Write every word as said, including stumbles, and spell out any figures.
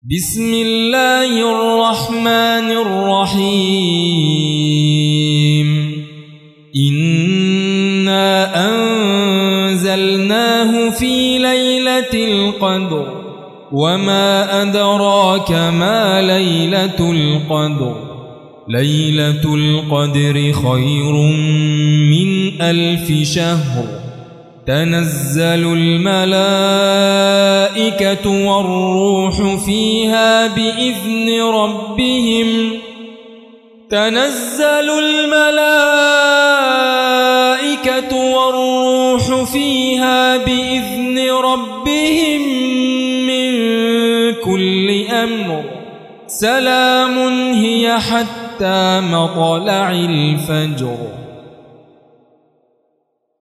بسم الله الرحمن الرحيم إنا أنزلناه في ليلة القدر وما أدراك ما ليلة القدر ليلة القدر خير من ألف شهر تنزل الملائكة والروح فيها بإذن ربهم تنزل الملائكة والروح فيها بإذن ربهم من كل أمر سلام هي حتى مطلع الفجر.